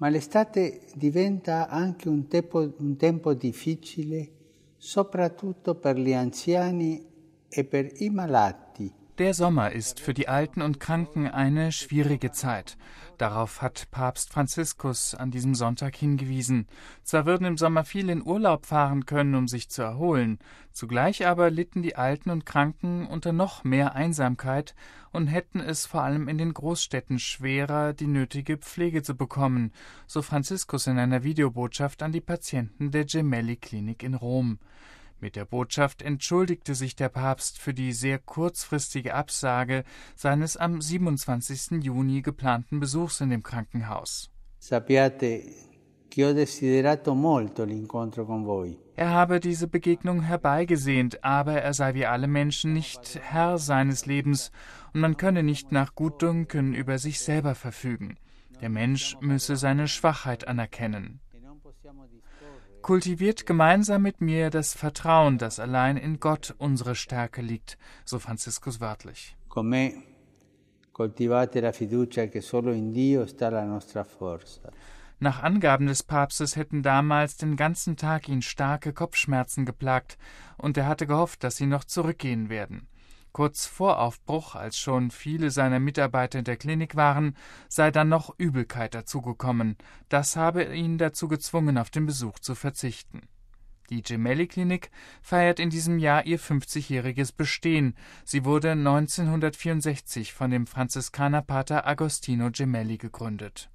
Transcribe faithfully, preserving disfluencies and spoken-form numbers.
Ma l'estate diventa anche un tempo, un tempo difficile, soprattutto per gli anziani e per i malati. Der Sommer ist für die Alten und Kranken eine schwierige Zeit. Darauf hat Papst Franziskus an diesem Sonntag hingewiesen. Zwar würden im Sommer viele in Urlaub fahren können, um sich zu erholen, zugleich aber litten die Alten und Kranken unter noch mehr Einsamkeit und hätten es vor allem in den Großstädten schwerer, die nötige Pflege zu bekommen, so Franziskus in einer Videobotschaft an die Patienten der Gemelli-Klinik in Rom. Mit der Botschaft entschuldigte sich der Papst für die sehr kurzfristige Absage seines am siebenundzwanzigsten Juni geplanten Besuchs in dem Krankenhaus. Sappiate che ho desiderato molto l'incontro con voi. Er habe diese Begegnung herbeigesehnt, aber er sei wie alle Menschen nicht Herr seines Lebens und man könne nicht nach Gutdünken über sich selber verfügen. Der Mensch müsse seine Schwachheit anerkennen. Kultiviert gemeinsam mit mir das Vertrauen, dass allein in Gott unsere Stärke liegt, so Franziskus wörtlich. Con me coltivate la fiducia che solo in Dio sta la nostra forza. Nach Angaben des Papstes hätten damals den ganzen Tag ihn starke Kopfschmerzen geplagt und er hatte gehofft, dass sie noch zurückgehen werden. Kurz vor Aufbruch, als schon viele seiner Mitarbeiter in der Klinik waren, sei dann noch Übelkeit dazugekommen. Das habe ihn dazu gezwungen, auf den Besuch zu verzichten. Die Gemelli-Klinik feiert in diesem Jahr ihr fünfzigjähriges Bestehen. Sie wurde neunzehnhundertvierundsechzig von dem Franziskanerpater Agostino Gemelli gegründet.